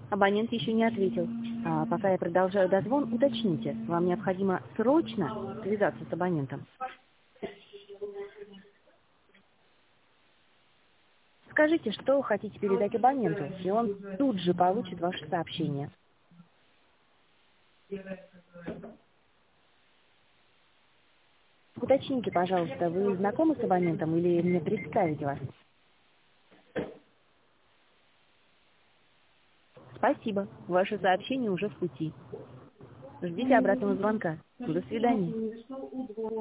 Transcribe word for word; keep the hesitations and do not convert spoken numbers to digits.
Абонент еще не ответил. А пока я продолжаю дозвон, уточните, вам необходимо срочно связаться с абонентом. Скажите, что хотите передать абоненту, и он тут же получит ваше сообщение. Уточните, пожалуйста, вы знакомы с абонентом или мне представить вас? Спасибо, ваше сообщение уже в пути. Ждите обратного звонка. До свидания.